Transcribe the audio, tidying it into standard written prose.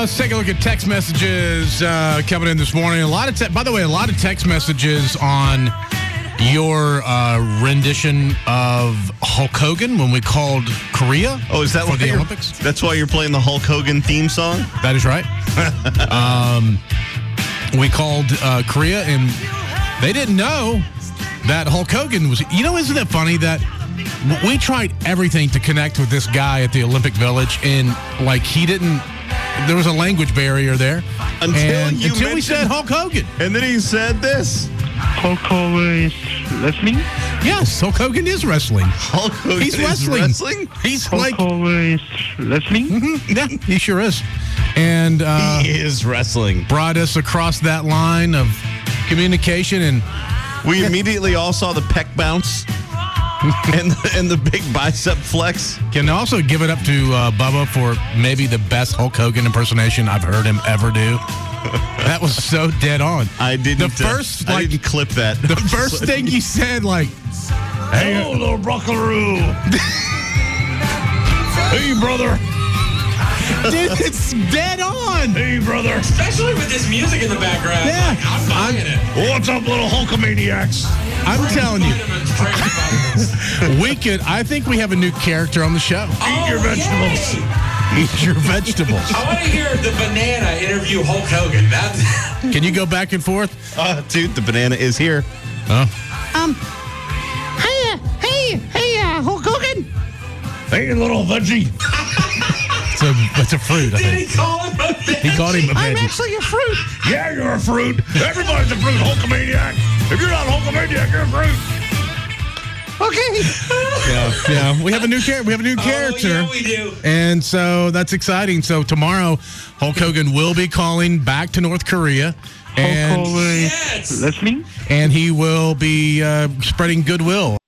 Let's take a look at text messages coming in this morning. By the way, a lot of text messages on your rendition of Hulk Hogan when we called Korea. Oh, is that for why the Olympics? That's why you're playing the Hulk Hogan theme song? That is right. We called Korea, and they didn't know that Hulk Hogan was. Isn't it funny that we tried everything to connect with this guy at the Olympic Village, and he didn't. There was a language barrier there until we said Hulk Hogan, and then he said this. Hulk Hogan is wrestling? Yes, Hulk Hogan is wrestling. Hulk Hogan He's wrestling. Is wrestling? He's Hulk Hogan is wrestling? Mm-hmm, yeah, he sure is. And he is wrestling. Brought us across that line of communication, and we immediately all saw the pec bounce and the big bicep flex. Can also give it up to Bubba for maybe the best Hulk Hogan impersonation I've heard him ever do. That was so dead on. I didn't clip that. The first thing he said, hey, little buckaroo. Hey, brother. Dude, it's dead on. Hey, brother. Especially with this music in the background. Yeah. I'm buying it. What's up, little Hulkamaniacs? I'm telling you. I think we have a new character on the show. Eat your vegetables. Yay. Eat your vegetables. I want to hear the banana interview Hulk Hogan. Can you go back and forth? Dude, the banana is here. Hey, Hulk Hogan. Hey, little veggie. It's a fruit, I Did think. he call him a veggie? He called him a veggie. I'm actually a fruit. Yeah, you're a fruit. Everybody's a fruit, Hulkamaniac. If you're not Hulkamaniac, you're a fruit. Okay. Yeah. We have a new character. Yeah, we do. And so that's exciting. So tomorrow, Hulk Hogan will be calling back to North Korea. Hulk Hogan Yes. is wrestling? And he will be spreading goodwill.